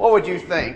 What would you think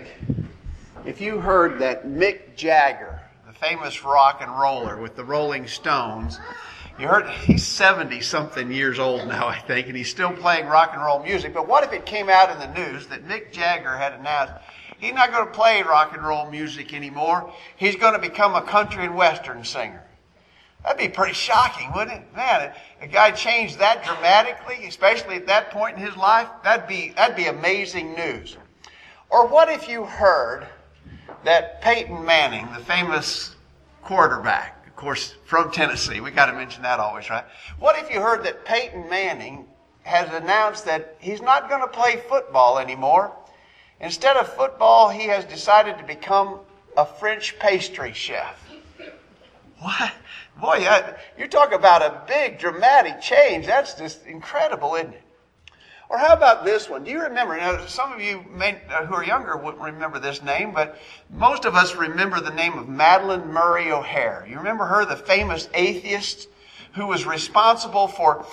if you heard that Mick Jagger, the famous rock and roller with the Rolling Stones, you heard he's 70-something years old now, I think, and he's still playing rock and roll music. But what if it came out in the news that Mick Jagger had announced he's not going to play rock and roll music anymore. He's going to become a country and western singer. That'd be pretty shocking, wouldn't it? Man, a guy changed that dramatically, especially at that point in his life. That'd be amazing news. Or what if you heard that Peyton Manning, the famous quarterback, of course, from Tennessee, we got to mention that always, right? What if you heard that Peyton Manning has announced that he's not going to play football anymore? Instead of football, he has decided to become a French pastry chef. What? Boy, you talk about a big dramatic change. That's just incredible, isn't it? Or how about this one? Do you remember? Now, some of you who are younger wouldn't remember this name, but most of us remember the name of Madalyn Murray O'Hair. You remember her, the famous atheist who was responsible for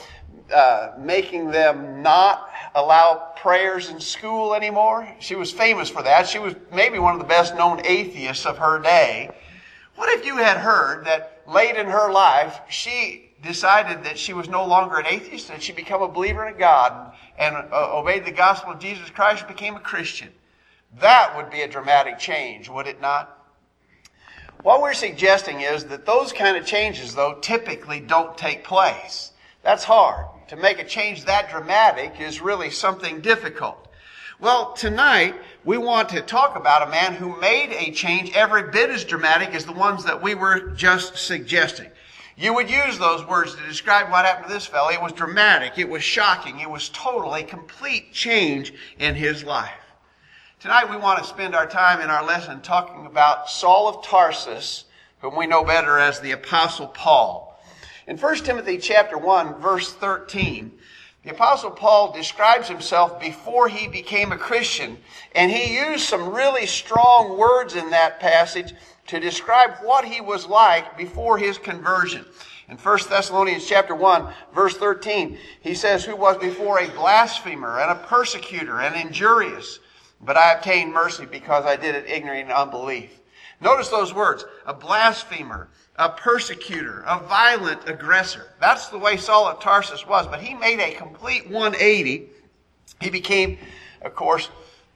making them not allow prayers in school anymore? She was famous for that. She was maybe one of the best known atheists of her day. What if you had heard that late in her life, she decided that she was no longer an atheist and she became a believer in God and obeyed the gospel of Jesus Christ and became a Christian? That would be a dramatic change, would it not? What we're suggesting is that those kind of changes, though, typically don't take place. That's hard. To make a change that dramatic is really something difficult. Well, tonight we want to talk about a man who made a change every bit as dramatic as the ones that we were just suggesting. You would use those words to describe what happened to this fellow. It was dramatic. It was shocking. It was total, a complete change in his life. Tonight we want to spend our time in our lesson talking about Saul of Tarsus, whom we know better as the Apostle Paul. In 1 Timothy chapter 1, verse 13, the Apostle Paul describes himself before he became a Christian, and he used some really strong words in that passage to describe what he was like before his conversion. In 1 Thessalonians chapter 1, verse 13, he says, "Who was before a blasphemer and a persecutor and injurious, but I obtained mercy because I did it ignorant in unbelief." Notice those words, a blasphemer, a persecutor, a violent aggressor. That's the way Saul of Tarsus was, but he made a complete 180. He became, of course,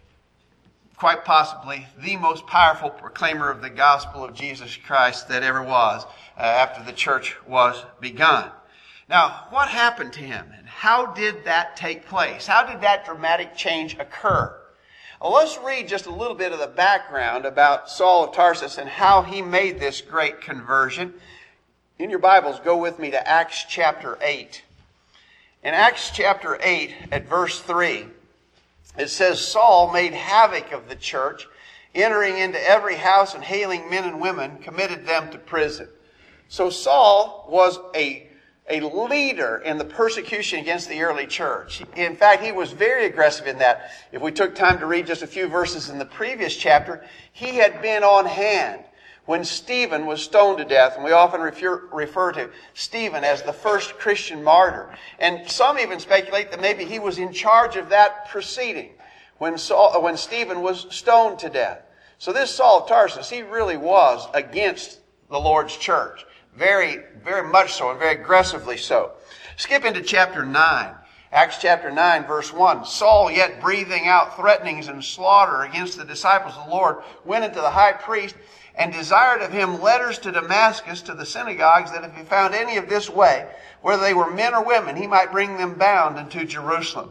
quite possibly the most powerful proclaimer of the gospel of Jesus Christ that ever was after the church was begun. Now, what happened to him and how did that take place? How did that dramatic change occur? Well, let's read just a little bit of the background about Saul of Tarsus and how he made this great conversion. In your Bibles, go with me to Acts chapter 8. In Acts chapter 8 at verse 3, it says, "Saul made havoc of the church, entering into every house and hailing men and women, committed them to prison." So Saul was a leader in the persecution against the early church. In fact, he was very aggressive in that. If we took time to read just a few verses in the previous chapter, he had been on hand when Stephen was stoned to death. And we often refer to Stephen as the first Christian martyr. And some even speculate that maybe he was in charge of that proceeding when Stephen was stoned to death. So this Saul of Tarsus, he really was against the Lord's church. Very, very much so, and very aggressively so. Skip into chapter 9. Acts chapter 9, verse 1. "Saul, yet breathing out threatenings and slaughter against the disciples of the Lord, went into the high priest and desired of him letters to Damascus to the synagogues, that if he found any of this way, whether they were men or women, he might bring them bound into Jerusalem."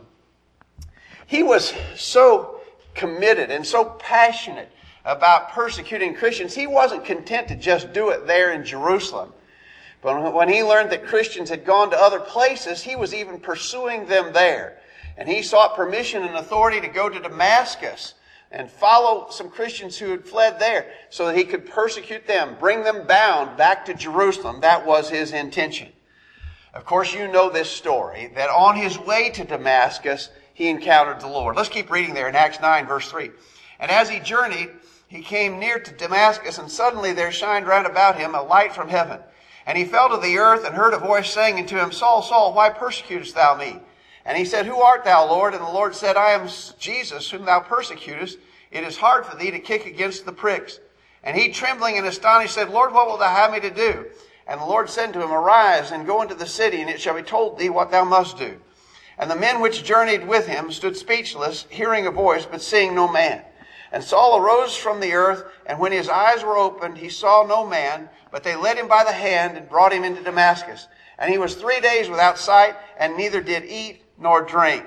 He was so committed and so passionate about persecuting Christians. He wasn't content to just do it there in Jerusalem. But when he learned that Christians had gone to other places, he was even pursuing them there. And he sought permission and authority to go to Damascus and follow some Christians who had fled there so that he could persecute them, bring them bound back to Jerusalem. That was his intention. Of course, you know this story, that on his way to Damascus, he encountered the Lord. Let's keep reading there in Acts 9, verse 3. "And as he journeyed, he came near to Damascus, and suddenly there shined round about him a light from heaven. And he fell to the earth and heard a voice saying unto him, Saul, Saul, why persecutest thou me? And he said, Who art thou, Lord? And the Lord said, I am Jesus, whom thou persecutest. it is hard for thee to kick against the pricks. And he, trembling and astonished, said, Lord, what wilt thou have me to do? And the Lord said to him, Arise, and go into the city, and it shall be told thee what thou must do. And the men which journeyed with him stood speechless, hearing a voice, but seeing no man. And Saul arose from the earth, and when his eyes were opened, he saw no man, but they led him by the hand and brought him into Damascus. And he was 3 days without sight, and neither did eat nor drink.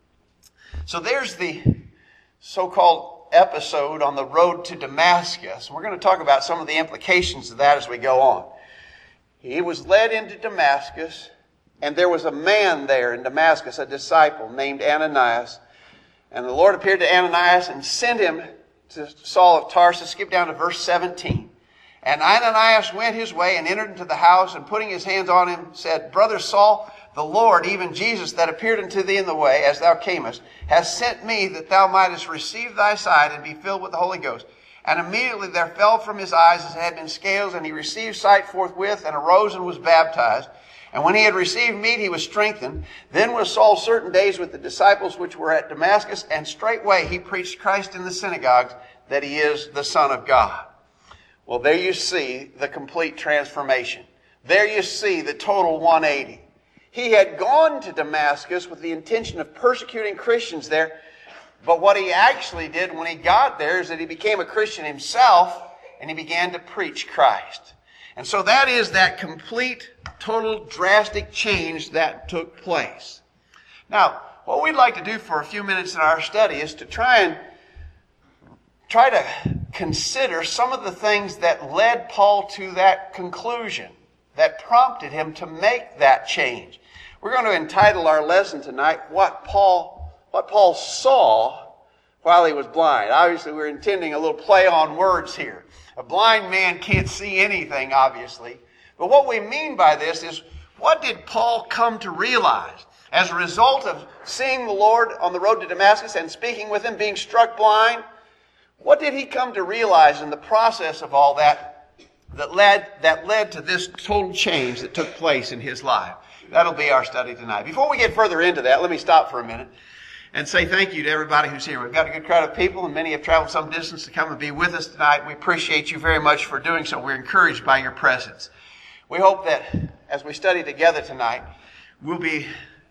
So there's the so-called episode on the road to Damascus. We're going to talk about some of the implications of that as we go on. He was led into Damascus, and there was a man there in Damascus, a disciple named Ananias. And the Lord appeared to Ananias and sent him to Saul of Tarsus. Skip down to verse 17. And Ananias went his way and entered into the house, and putting his hands on him, said, Brother Saul, the Lord, even Jesus, that appeared unto thee in the way, as thou camest, has sent me that thou mightest receive thy sight and be filled with the Holy Ghost. And immediately there fell from his eyes as had been scales, and he received sight forthwith, and arose and was baptized. And when he had received meat, he was strengthened. Then was Saul certain days with the disciples which were at Damascus, and straightway he preached Christ in the synagogues, that he is the Son of God. Well, there you see the complete transformation. There you see the total 180. He had gone to Damascus with the intention of persecuting Christians there, but what he actually did when he got there is that he became a Christian himself, and he began to preach Christ. And so that is that complete, total, drastic change that took place. Now, what we'd like to do for a few minutes in our study is to try to consider some of the things that led Paul to that conclusion, that prompted him to make that change. We're going to entitle our lesson tonight, What Paul Saw While He Was Blind. Obviously, we're intending a little play on words here. A blind man can't see anything, obviously. But what we mean by this is, what did Paul come to realize as a result of seeing the Lord on the road to Damascus and speaking with him, being struck blind? What did he come to realize in the process of all that led to this total change that took place in his life? That'll be our study tonight. Before we get further into that, let me stop for a minute and say thank you to everybody who's here. We've got a good crowd of people, and many have traveled some distance to come and be with us tonight. We appreciate you very much for doing so. We're encouraged by your presence. We hope that as we study together tonight, we'll be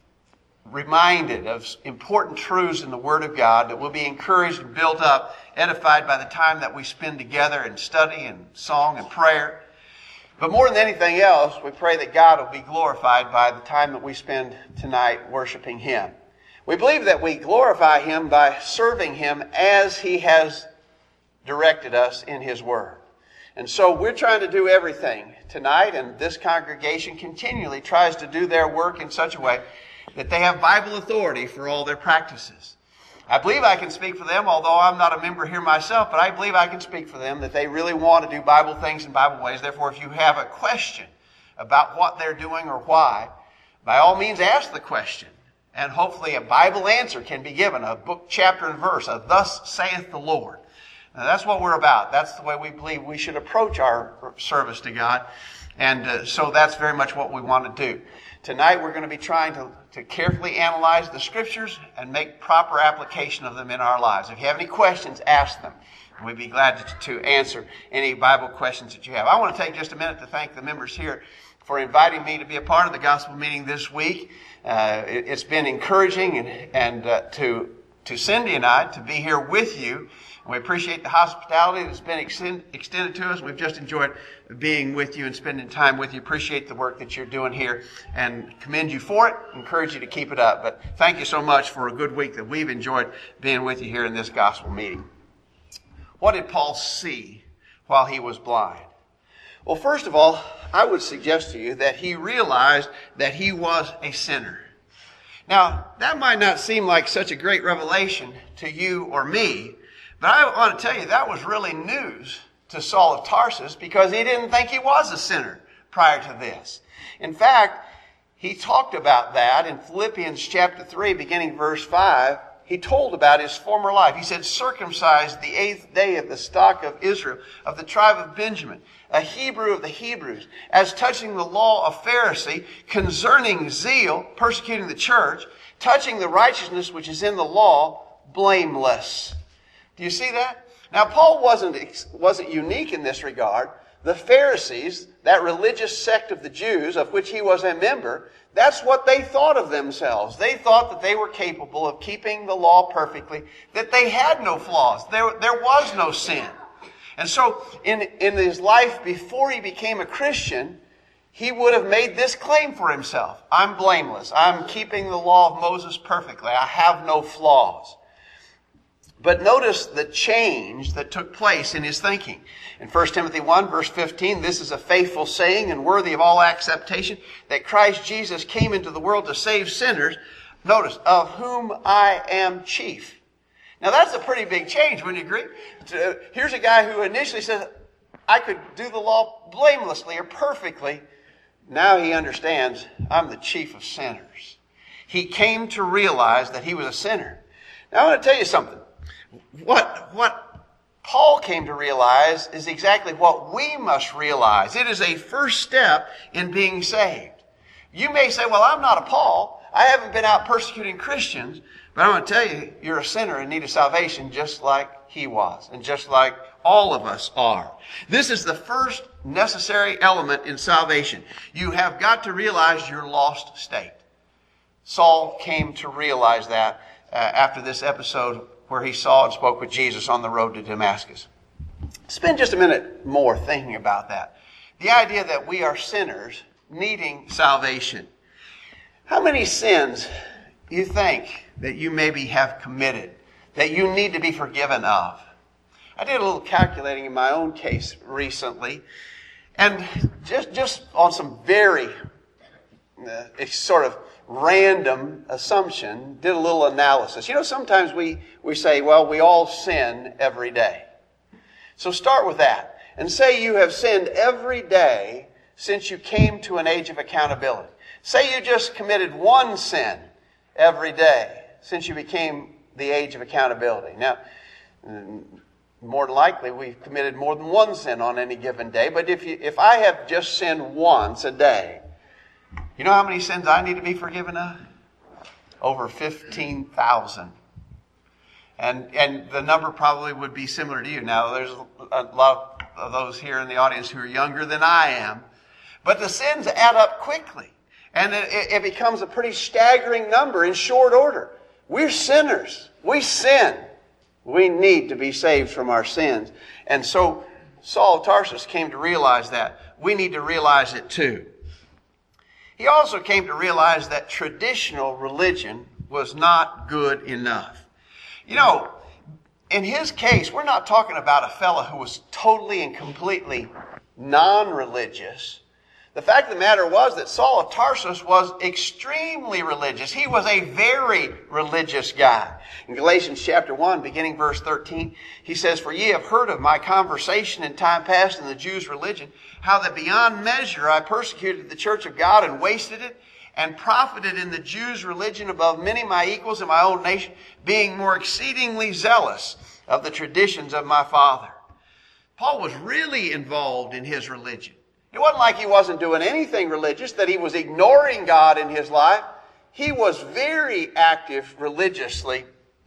reminded of important truths in the Word of God, that we'll be encouraged and built up, edified by the time that we spend together in study and song and prayer. But more than anything else, we pray that God will be glorified by the time that we spend tonight worshiping Him. We believe that we glorify Him by serving Him as He has directed us in His Word. And so we're trying to do everything tonight, and this congregation continually tries to do their work in such a way that they have Bible authority for all their practices. I believe I can speak for them, although I'm not a member here myself, but I believe I can speak for them that they really want to do Bible things in Bible ways. Therefore, if you have a question about what they're doing or why, by all means ask the question. And hopefully a Bible answer can be given, a book, chapter, and verse, a thus saith the Lord. Now, that's what we're about. That's the way we believe we should approach our service to God. And so that's very much what we want to do. Tonight we're going to be trying to carefully analyze the Scriptures and make proper application of them in our lives. If you have any questions, ask them. We'd be glad to answer any Bible questions that you have. I want to take just a minute to thank the members here for inviting me to be a part of the gospel meeting this week. It's been encouraging and to Cindy and I to be here with you. We appreciate the hospitality that's been extended to us. We've just enjoyed being with you and spending time with you. Appreciate the work that you're doing here and commend you for it. Encourage you to keep it up. But thank you so much for a good week that we've enjoyed being with you here in this gospel meeting. What did Paul see while he was blind? Well, first of all, I would suggest to you that he realized that he was a sinner. Now, that might not seem like such a great revelation to you or me, but I want to tell you that was really news to Saul of Tarsus because he didn't think he was a sinner prior to this. In fact, he talked about that in Philippians chapter 3, beginning verse 5. He told about his former life. He said, circumcised the 8th day of the stock of Israel, of the tribe of Benjamin, a Hebrew of the Hebrews, as touching the law of Pharisee, concerning zeal, persecuting the church, touching the righteousness which is in the law, blameless. Do you see that? Now, Paul wasn't unique in this regard. The Pharisees, that religious sect of the Jews, of which he was a member, that's what they thought of themselves. They thought that they were capable of keeping the law perfectly, that they had no flaws. There was no sin. And so, in his life before he became a Christian, he would have made this claim for himself. I'm blameless. I'm keeping the law of Moses perfectly. I have no flaws. But notice the change that took place in his thinking. In 1 Timothy 1, verse 15, this is a faithful saying and worthy of all acceptation, that Christ Jesus came into the world to save sinners, notice, of whom I am chief. Now that's a pretty big change, wouldn't you agree? Here's a guy who initially says, I could do the law blamelessly or perfectly. Now he understands, I'm the chief of sinners. He came to realize that he was a sinner. Now I want to tell you something. What Paul came to realize is exactly what we must realize. It is a first step in being saved. You may say, well, I'm not a Paul. I haven't been out persecuting Christians. But I'm going to tell you, you're a sinner in need of salvation just like he was. And just like all of us are. This is the first necessary element in salvation. You have got to realize your lost state. Saul came to realize that after this episode where he saw and spoke with Jesus on the road to Damascus. Spend just a minute more thinking about that. The idea that we are sinners needing salvation. How many sins you think that you maybe have committed that you need to be forgiven of? I did a little calculating in my own case recently, and just on some very sort of random assumption, did a little analysis. You know, sometimes we say, well, we all sin every day. So start with that. And say you have sinned every day since you came to an age of accountability. Say you just committed one sin every day since you became the age of accountability. Now, more than likely, we've committed more than one sin on any given day. But if I have just sinned once a day, you know how many sins I need to be forgiven of? Over 15,000. And the number probably would be similar to you. Now, there's a lot of those here in the audience who are younger than I am. But the sins add up quickly. And it becomes a pretty staggering number in short order. We're sinners. We sin. We need to be saved from our sins. And so Saul of Tarsus came to realize that. We need to realize it too. He also came to realize that traditional religion was not good enough. You know, in his case, we're not talking about a fellow who was totally and completely non-religious. The fact of the matter was that Saul of Tarsus was extremely religious. He was a very religious guy. In Galatians chapter 1, beginning verse 13, he says, For ye have heard of my conversation in time past in the Jews' religion, how that beyond measure I persecuted the church of God and wasted it, and profited in the Jews' religion above many my equals in my own nation, being more exceedingly zealous of the traditions of my father. Paul was really involved in his religion. It wasn't like he wasn't doing anything religious, that he was ignoring God in his life. He was very active religiously.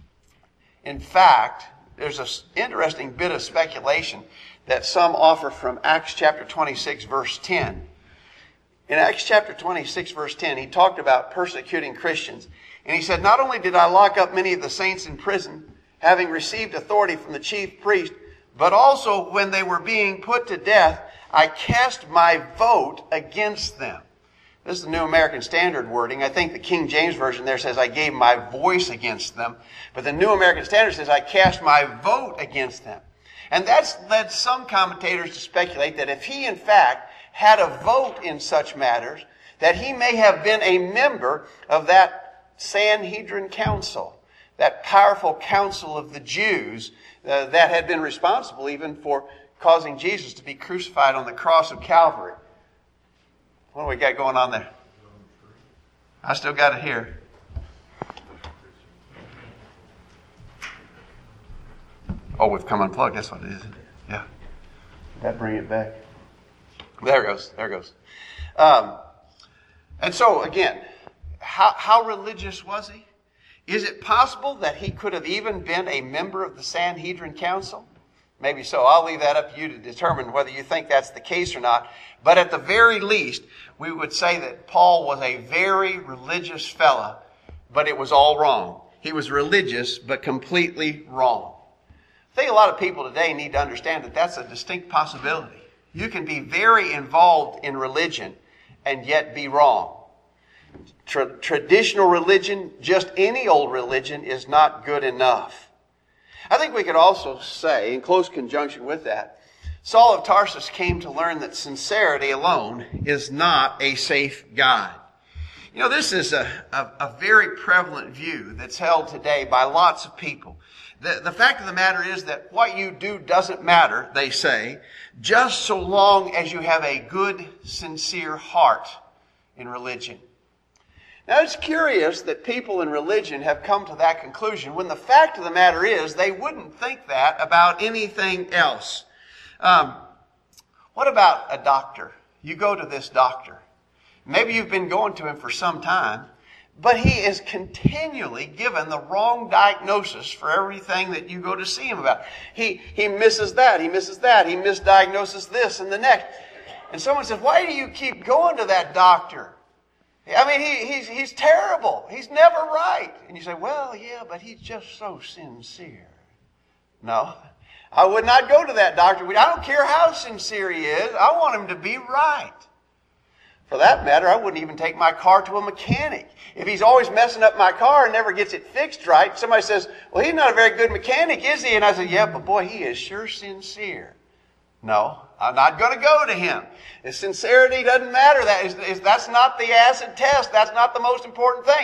In fact, there's an interesting bit of speculation that some offer from Acts chapter 26, verse 10. In Acts chapter 26, verse 10, he talked about persecuting Christians. And he said, Not only did I lock up many of the saints in prison, having received authority from the chief priest, but also when they were being put to death, I cast my vote against them. This is the New American Standard wording. I think the King James Version there says, I gave my voice against them. But the New American Standard says, I cast my vote against them. And that's led some commentators to speculate that if he, in fact, had a vote in such matters, that he may have been a member of that Sanhedrin Council, that powerful council of the Jews that had been responsible even for causing Jesus to be crucified on the cross of Calvary. What do we got going on there? I still got it here. Oh, we've come unplugged. That's what it is. Yeah. Did that bring it back? There it goes. There it goes. And so, again, how religious was he? Is it possible that he could have even been a member of the Sanhedrin Council? Maybe so. I'll leave that up to you to determine whether you think that's the case or not. But at the very least, we would say that Paul was a very religious fella, but it was all wrong. He was religious, but completely wrong. I think a lot of people today need to understand that that's a distinct possibility. You can be very involved in religion and yet be wrong. Traditional religion, just any old religion, is not good enough. I think we could also say, in close conjunction with that, Saul of Tarsus came to learn that sincerity alone is not a safe guide. You know, this is a very prevalent view that's held today by lots of people. The fact of the matter is that what you do doesn't matter, they say, just so long as you have a good, sincere heart in religion. Now, it's curious that people in religion have come to that conclusion when the fact of the matter is they wouldn't think that about anything else. What about a doctor? You go to this doctor. Maybe you've been going to him for some time, but he is continually given the wrong diagnosis for everything that you go to see him about. He misses that, he misses that, he misdiagnoses this and the next. And someone says, why do you keep going to that doctor? I mean, he's terrible. He's never right. And you say, well, yeah, but he's just so sincere. No, I would not go to that doctor. I don't care how sincere he is. I want him to be right. For that matter, I wouldn't even take my car to a mechanic. If he's always messing up my car and never gets it fixed right, somebody says, well, he's not a very good mechanic, is he? And I said, yeah, but boy, he is sure sincere. No, I'm not going to go to him. His sincerity doesn't matter. That's not the acid test. That's not the most important thing.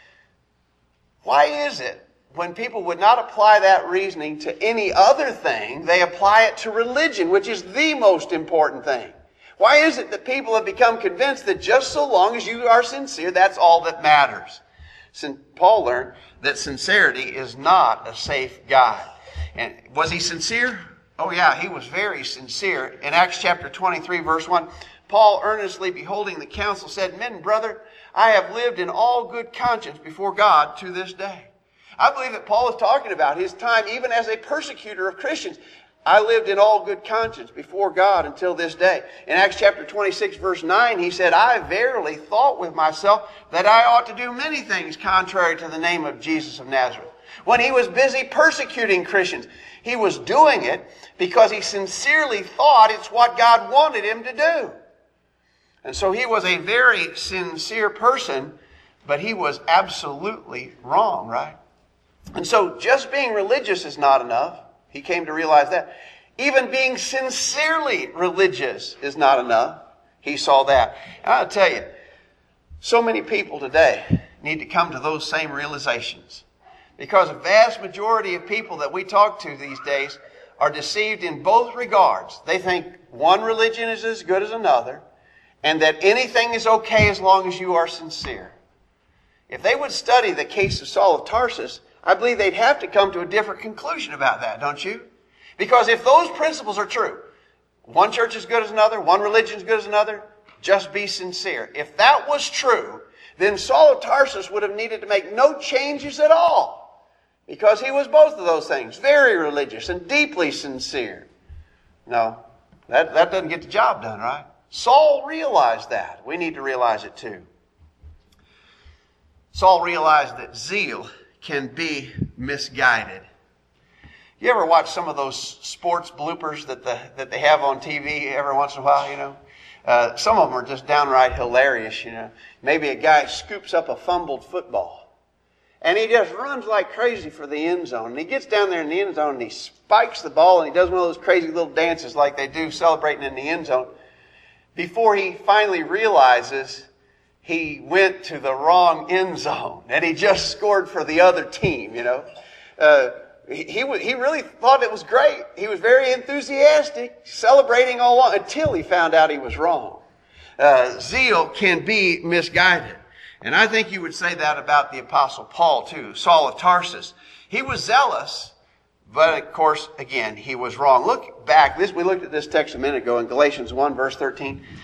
Why is it when people would not apply that reasoning to any other thing, they apply it to religion, which is the most important thing? Why is it that people have become convinced that just so long as you are sincere, that's all that matters? Paul learned that sincerity is not a safe guide. And was he sincere? Oh yeah, he was very sincere. In Acts chapter 23, verse 1, Paul, earnestly beholding the council, said, men, brother, I have lived in all good conscience before God to this day. I believe that Paul is talking about his time even as a persecutor of Christians. I lived in all good conscience before God until this day. In Acts chapter 26, verse 9, he said, I verily thought with myself that I ought to do many things contrary to the name of Jesus of Nazareth. When he was busy persecuting Christians, he was doing it because he sincerely thought it's what God wanted him to do. And so he was a very sincere person, but he was absolutely wrong, right? And so just being religious is not enough. He came to realize that. Even being sincerely religious is not enough. He saw that. And I'll tell you, so many people today need to come to those same realizations. Because a vast majority of people that we talk to these days are deceived in both regards. They think one religion is as good as another, and that anything is okay as long as you are sincere. If they would study the case of Saul of Tarsus, I believe they'd have to come to a different conclusion about that, don't you? Because if those principles are true, one church is good as another, one religion is good as another, just be sincere. If that was true, then Saul of Tarsus would have needed to make no changes at all. Because he was both of those things, very religious and deeply sincere. No, that doesn't get the job done, right? Saul realized that. We need to realize it too. Saul realized that zeal can be misguided. You ever watch some of those sports bloopers that they have on TV every once in a while, you know? Some of them are just downright hilarious, you know. Maybe a guy scoops up a fumbled football. And he just runs like crazy for the end zone. And he gets down there in the end zone and he spikes the ball and he does one of those crazy little dances like they do celebrating in the end zone. Before he finally realizes he went to the wrong end zone and he just scored for the other team, you know. He really thought it was great. He was very enthusiastic, celebrating all along until he found out he was wrong. Zeal can be misguided. And I think you would say that about the Apostle Paul too, Saul of Tarsus. He was zealous, but of course, again, he was wrong. Look back. We looked at this text a minute ago in Galatians 1, verse 13,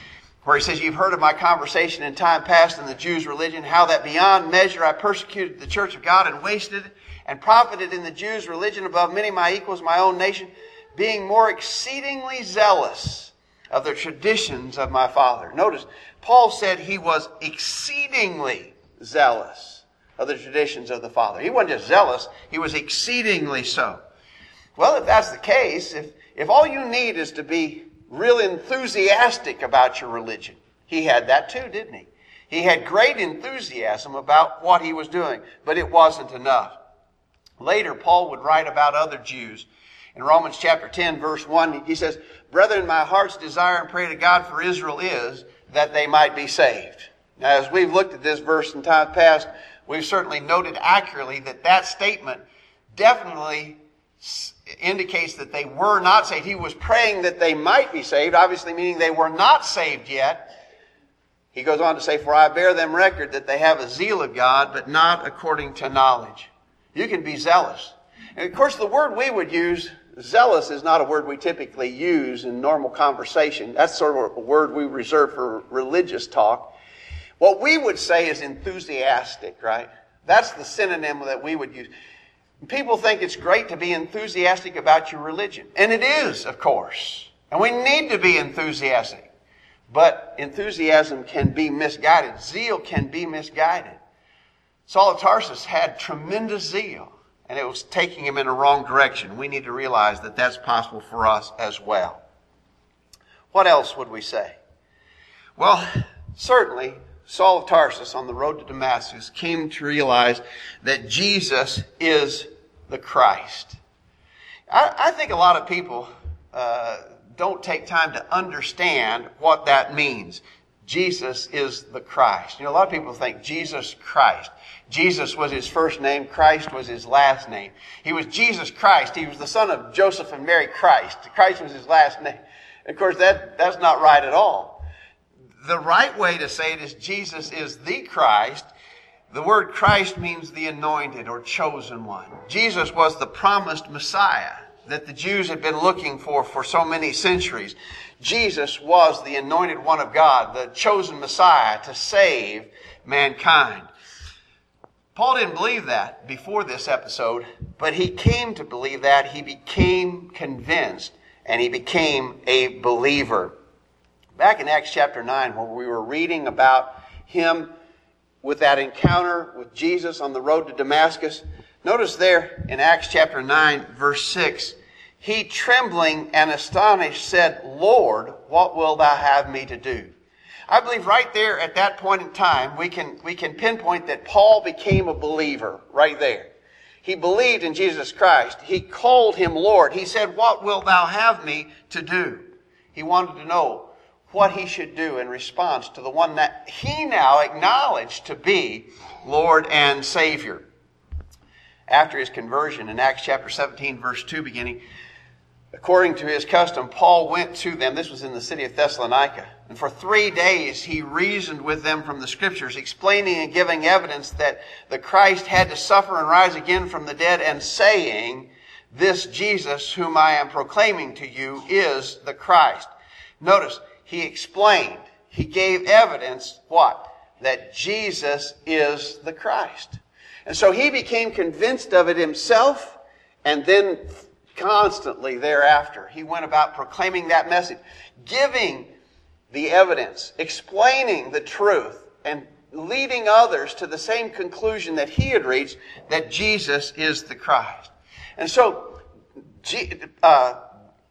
where he says, you've heard of my conversation in time past in the Jews' religion, how that beyond measure I persecuted the church of God and wasted it, and profited in the Jews' religion above many of my equals, my own nation, being more exceedingly zealous of the traditions of my father. Notice, Paul said he was exceedingly zealous of the traditions of the father. He wasn't just zealous, he was exceedingly so. Well, if that's the case, if all you need is to be real enthusiastic about your religion, he had that too, didn't he? He had great enthusiasm about what he was doing, but it wasn't enough. Later, Paul would write about other Jews. In Romans chapter 10, verse 1, he says, Brethren, my heart's desire and prayer to God for Israel is that they might be saved. Now, as we've looked at this verse in time past, we've certainly noted accurately that that statement definitely indicates that they were not saved. He was praying that they might be saved, obviously meaning they were not saved yet. He goes on to say, For I bear them record that they have a zeal of God, but not according to knowledge. You can be zealous. And of course, the word we would use, zealous, is not a word we typically use in normal conversation. That's sort of a word we reserve for religious talk. What we would say is enthusiastic, right? That's the synonym that we would use. People think it's great to be enthusiastic about your religion. And it is, of course. And we need to be enthusiastic. But enthusiasm can be misguided. Zeal can be misguided. Saul of Tarsus had tremendous zeal, and it was taking him in a wrong direction. We need to realize that that's possible for us as well. What else would we say? Well, certainly, Saul of Tarsus on the road to Damascus came to realize that Jesus is the Christ. I think a lot of people don't take time to understand what that means. Jesus is the Christ. You know, a lot of people think Jesus Christ. Jesus was his first name. Christ was his last name. He was Jesus Christ. He was the son of Joseph and Mary Christ. Christ was his last name. Of course, that's not right at all. The right way to say it is Jesus is the Christ. The word Christ means the anointed or chosen one. Jesus was the promised Messiah that the Jews had been looking for so many centuries. Jesus was the anointed one of God, the chosen Messiah to save mankind. Paul didn't believe that before this episode, but he came to believe that. He became convinced, and he became a believer. Back in Acts chapter 9, where we were reading about him with that encounter with Jesus on the road to Damascus, notice there in Acts chapter 9, verse 6, he, trembling and astonished, said, Lord, what wilt thou have me to do? I believe right there at that point in time, we can pinpoint that Paul became a believer right there. He believed in Jesus Christ. He called him Lord. He said, what wilt thou have me to do? He wanted to know what he should do in response to the one that he now acknowledged to be Lord and Savior. After his conversion in Acts chapter 17, verse 2 beginning, according to his custom, Paul went to them. This was in the city of Thessalonica. And for 3 days he reasoned with them from the Scriptures, explaining and giving evidence that the Christ had to suffer and rise again from the dead, and saying, this Jesus whom I am proclaiming to you is the Christ. Notice, he explained, he gave evidence, what? That Jesus is the Christ. And so he became convinced of it himself, and then constantly thereafter, he went about proclaiming that message, giving the evidence, explaining the truth, and leading others to the same conclusion that he had reached, that Jesus is the Christ. And so, the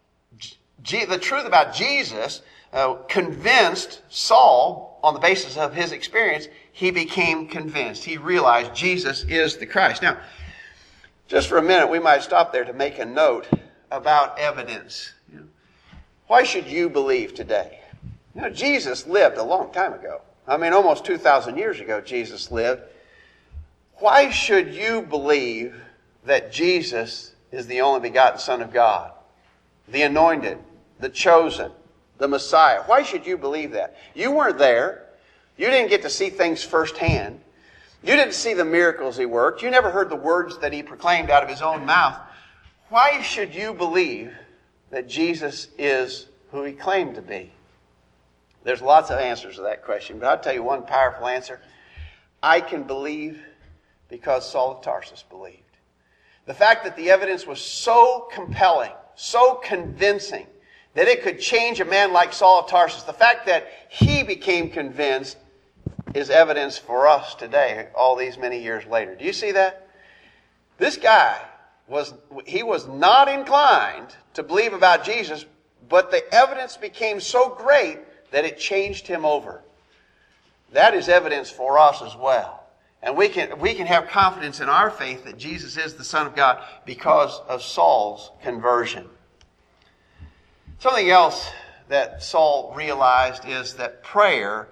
truth about Jesus convinced Saul, on the basis of his experience, he became convinced. He realized Jesus is the Christ. Now, just for a minute, we might stop there to make a note about evidence. Why should you believe today? You know, Jesus lived a long time ago. I mean, almost 2,000 years ago, Jesus lived. Why should you believe that Jesus is the only begotten Son of God, the anointed, the chosen, the Messiah? Why should you believe that? You weren't there. You didn't get to see things firsthand. You didn't see the miracles he worked. You never heard the words that he proclaimed out of his own mouth. Why should you believe that Jesus is who he claimed to be? There's lots of answers to that question, but I'll tell you one powerful answer. I can believe because Saul of Tarsus believed. The fact that the evidence was so compelling, so convincing, that it could change a man like Saul of Tarsus, the fact that he became convinced is evidence for us today, all these many years later. Do you see that? This guy was not inclined to believe about Jesus, but the evidence became so great that it changed him over. That is evidence for us as well. And we can have confidence in our faith that Jesus is the Son of God because of Saul's conversion. Something else that Saul realized is that prayer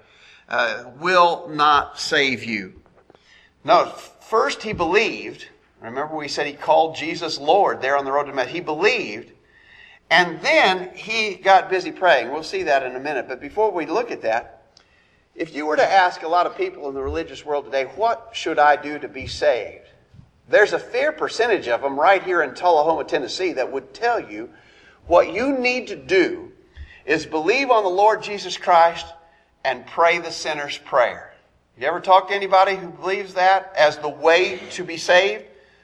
will not save you. No, first he believed. Remember we said he called Jesus Lord there on the road to Damascus. He believed. And then he got busy praying. We'll see that in a minute. But before we look at that, if you were to ask a lot of people in the religious world today, what should I do to be saved? There's a fair percentage of them right here in Tullahoma, Tennessee, that would tell you what you need to do is believe on the Lord Jesus Christ and pray the sinner's prayer. You ever talk to anybody who believes that as the way to be saved?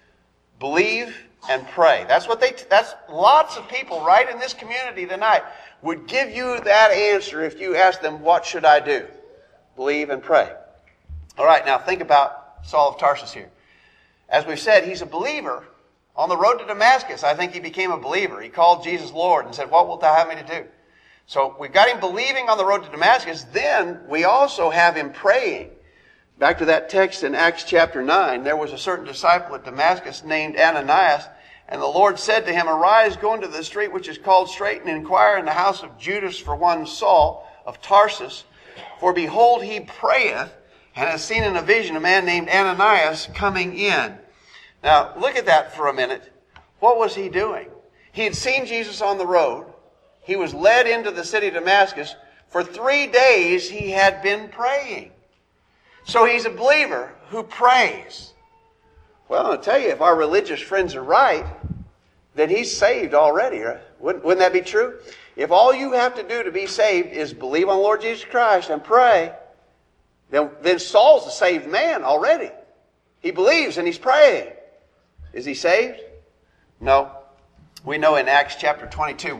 Believe and pray. That's lots of people right in this community tonight would give you that answer if you ask them, what should I do? Believe and pray. All right, now think about Saul of Tarsus here. As we've said, he's a believer. On the road to Damascus, I think he became a believer. He called Jesus Lord and said, what wilt thou have me to do? So we've got him believing on the road to Damascus. Then we also have him praying. Back to that text in Acts chapter 9, there was a certain disciple at Damascus named Ananias, and the Lord said to him, arise, go into the street which is called Straight, and inquire in the house of Judas for one Saul of Tarsus. For behold, he prayeth, and has seen in a vision a man named Ananias coming in. Now, look at that for a minute. What was he doing? He had seen Jesus on the road. He was led into the city of Damascus. For 3 days, he had been praying. So he's a believer who prays. Well, I'll tell you, if our religious friends are right, then he's saved already. Right? Wouldn't that be true? If all you have to do to be saved is believe on the Lord Jesus Christ and pray, then Saul's a saved man already. He believes and he's praying. Is he saved? No. We know in Acts chapter 22,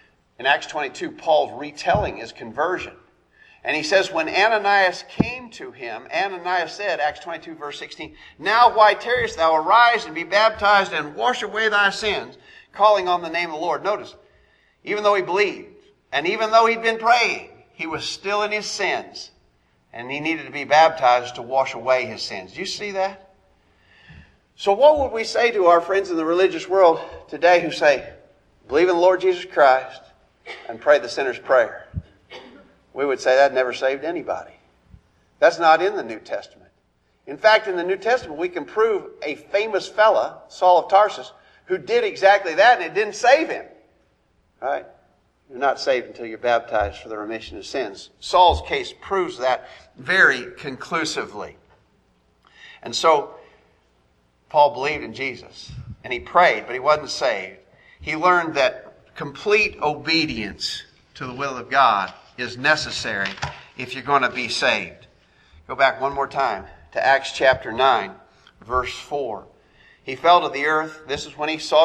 Paul's retelling his conversion. And he says, when Ananias came to him, Ananias said, Acts 22 verse 16, now why tarriest thou? Arise and be baptized and wash away thy sins, calling on the name of the Lord. Notice, even though he believed, and even though he'd been praying, he was still in his sins. And he needed to be baptized to wash away his sins. Do you see that? So what would we say to our friends in the religious world today who say, believe in the Lord Jesus Christ and pray the sinner's prayer? We would say that never saved anybody. That's not in the New Testament. In fact, in the New Testament, we can prove a famous fella, Saul of Tarsus, who did exactly that and it didn't save him. Right? You're not saved until you're baptized for the remission of sins. Saul's case proves that very conclusively. And so, Paul believed in Jesus, and he prayed, but he wasn't saved. He learned that complete obedience to the will of God is necessary if you're going to be saved. Go back one more time to Acts chapter 9, verse 4. He fell to the earth. This is when he saw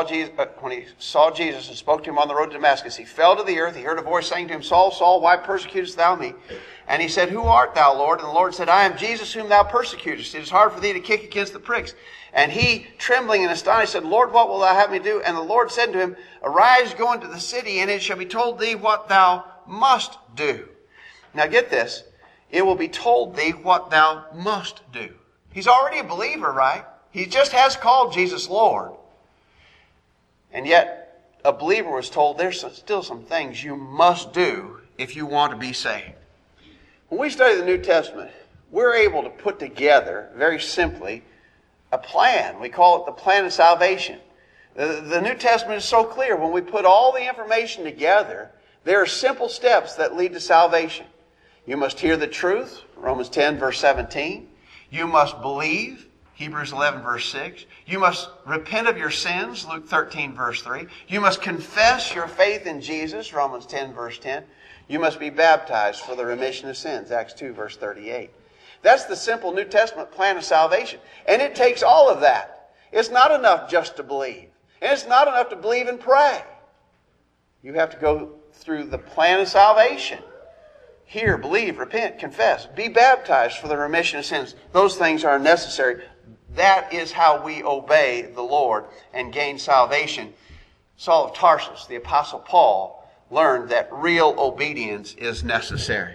Jesus and spoke to him on the road to Damascus. He fell to the earth. He heard a voice saying to him, Saul, Saul, why persecutest thou me? And he said, who art thou, Lord? And the Lord said, I am Jesus whom thou persecutest. It is hard for thee to kick against the pricks. And he, trembling and astonished, said, Lord, what wilt thou have me do? And the Lord said to him, arise, go into the city, and it shall be told thee what thou must do. Now get this. It will be told thee what thou must do. He's already a believer, right? He just has called Jesus Lord. And yet, a believer was told there's still some things you must do if you want to be saved. When we study the New Testament, we're able to put together, very simply, a plan. We call it the plan of salvation. The New Testament is so clear. When we put all the information together, there are simple steps that lead to salvation. You must hear the truth, Romans 10, verse 17. You must believe, Hebrews 11, verse 6. You must repent of your sins, Luke 13, verse 3. You must confess your faith in Jesus, Romans 10, verse 10. You must be baptized for the remission of sins, Acts 2, verse 38. That's the simple New Testament plan of salvation. And it takes all of that. It's not enough just to believe. And it's not enough to believe and pray. You have to go through the plan of salvation. Hear, believe, repent, confess, be baptized for the remission of sins. Those things are necessary. That is how we obey the Lord and gain salvation. Saul of Tarsus, the Apostle Paul, learned that real obedience is necessary.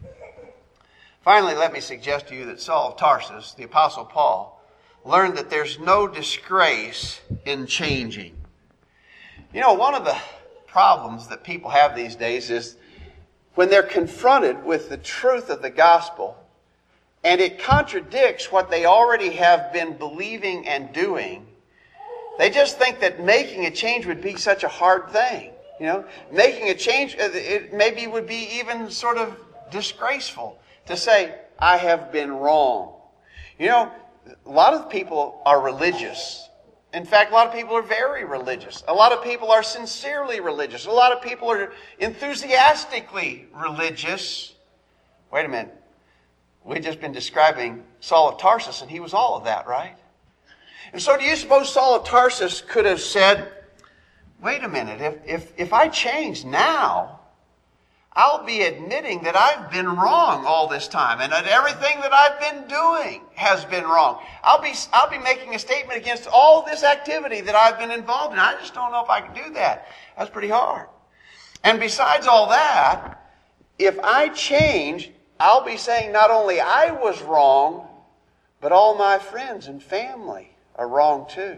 Finally, let me suggest to you that Saul of Tarsus, the Apostle Paul, learned that there's no disgrace in changing. You know, one of the problems that people have these days is when they're confronted with the truth of the gospel and it contradicts what they already have been believing and doing, they just think that making a change would be such a hard thing. You know, making a change, it maybe would be even sort of disgraceful to say, I have been wrong. You know, a lot of people are religious. In fact, a lot of people are very religious. A lot of people are sincerely religious. A lot of people are enthusiastically religious. Wait a minute. We've just been describing Saul of Tarsus, and he was all of that, right? And so do you suppose Saul of Tarsus could have said, wait a minute, if I change now, I'll be admitting that I've been wrong all this time and that everything that I've been doing has been wrong. I'll be making a statement against all this activity that I've been involved in. I just don't know if I can do that. That's pretty hard. And besides all that, if I change, I'll be saying not only I was wrong, but all my friends and family are wrong too.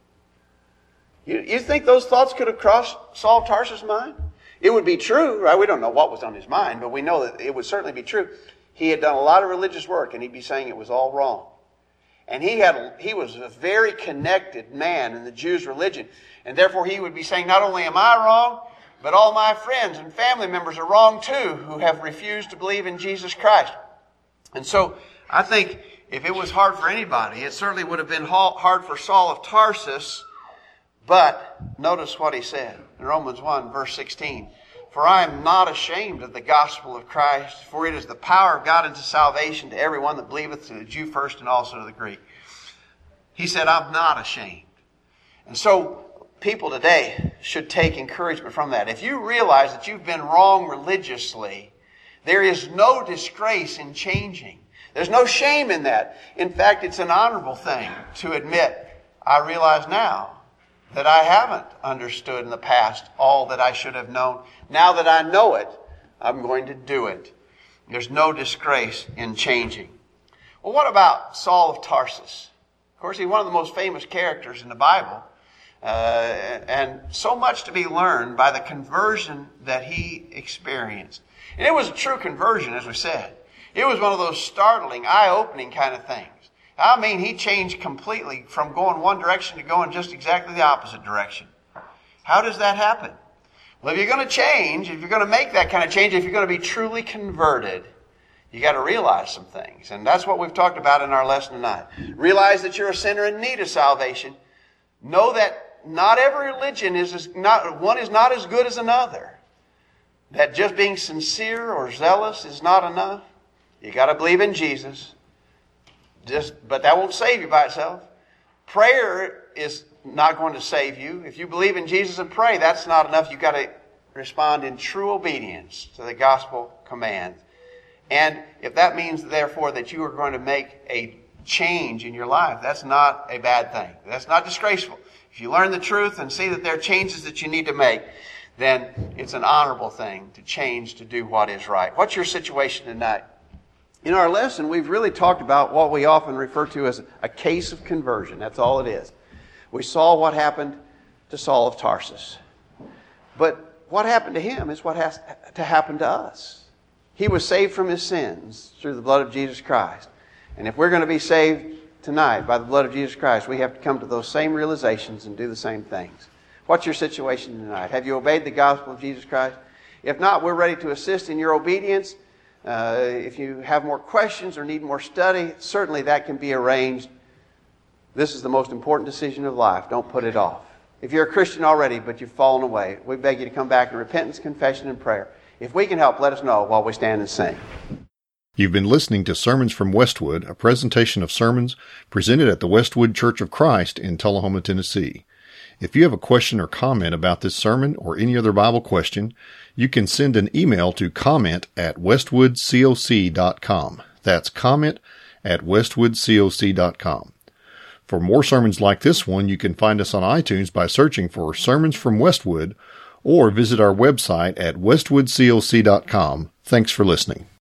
You think those thoughts could have crossed Saul of Tarsus' mind? It would be true, right? We don't know what was on his mind, but we know that it would certainly be true. He had done a lot of religious work, and he'd be saying it was all wrong. And he was a very connected man in the Jews' religion. And therefore he would be saying, not only am I wrong, but all my friends and family members are wrong too, who have refused to believe in Jesus Christ. And so I think if it was hard for anybody, it certainly would have been hard for Saul of Tarsus. But notice what he said in Romans 1, verse 16. For I am not ashamed of the gospel of Christ, for it is the power of God unto salvation to everyone that believeth, to the Jew first and also to the Greek. He said, I'm not ashamed. And so people today should take encouragement from that. If you realize that you've been wrong religiously, there is no disgrace in changing. There's no shame in that. In fact, it's an honorable thing to admit, I realize now that I haven't understood in the past all that I should have known. Now that I know it, I'm going to do it. There's no disgrace in changing. Well, what about Saul of Tarsus? Of course, he's one of the most famous characters in the Bible. And so much to be learned by the conversion that he experienced. And it was a true conversion, as we said. It was one of those startling, eye-opening kind of things. I mean, he changed completely from going one direction to going just exactly the opposite direction. How does that happen? Well, if you're going to change, if you're going to make that kind of change, if you're going to be truly converted, you got to realize some things. And that's what we've talked about in our lesson tonight. Realize that you're a sinner in need of salvation. Know that not every religion is not as good as another. That just being sincere or zealous is not enough. You got to believe in Jesus. But that won't save you by itself. Prayer is not going to save you. If you believe in Jesus and pray, that's not enough. You've got to respond in true obedience to the gospel commands. And if that means, therefore, that you are going to make a change in your life, that's not a bad thing. That's not disgraceful. If you learn the truth and see that there are changes that you need to make, then it's an honorable thing to change to do what is right. What's your situation tonight? In our lesson, we've really talked about what we often refer to as a case of conversion. That's all it is. We saw what happened to Saul of Tarsus. But what happened to him is what has to happen to us. He was saved from his sins through the blood of Jesus Christ. And if we're going to be saved tonight by the blood of Jesus Christ, we have to come to those same realizations and do the same things. What's your situation tonight? Have you obeyed the gospel of Jesus Christ? If not, we're ready to assist in your obedience. If you have more questions or need more study, certainly that can be arranged This is the most important decision of life. Don't put it off. If you're a Christian already, but you've fallen away, we beg you to come back in repentance, confession, and prayer. If we can help, let us know while we stand and sing. You've been listening to Sermons from Westwood, a presentation of sermons presented at the Westwood Church of Christ in Tullahoma, Tennessee. If you have a question or comment about this sermon or any other Bible question, you can send an email to comment@westwoodcoc.com. That's comment@westwoodcoc.com. For more sermons like this one, you can find us on iTunes by searching for Sermons from Westwood, or visit our website at westwoodcoc.com. Thanks for listening.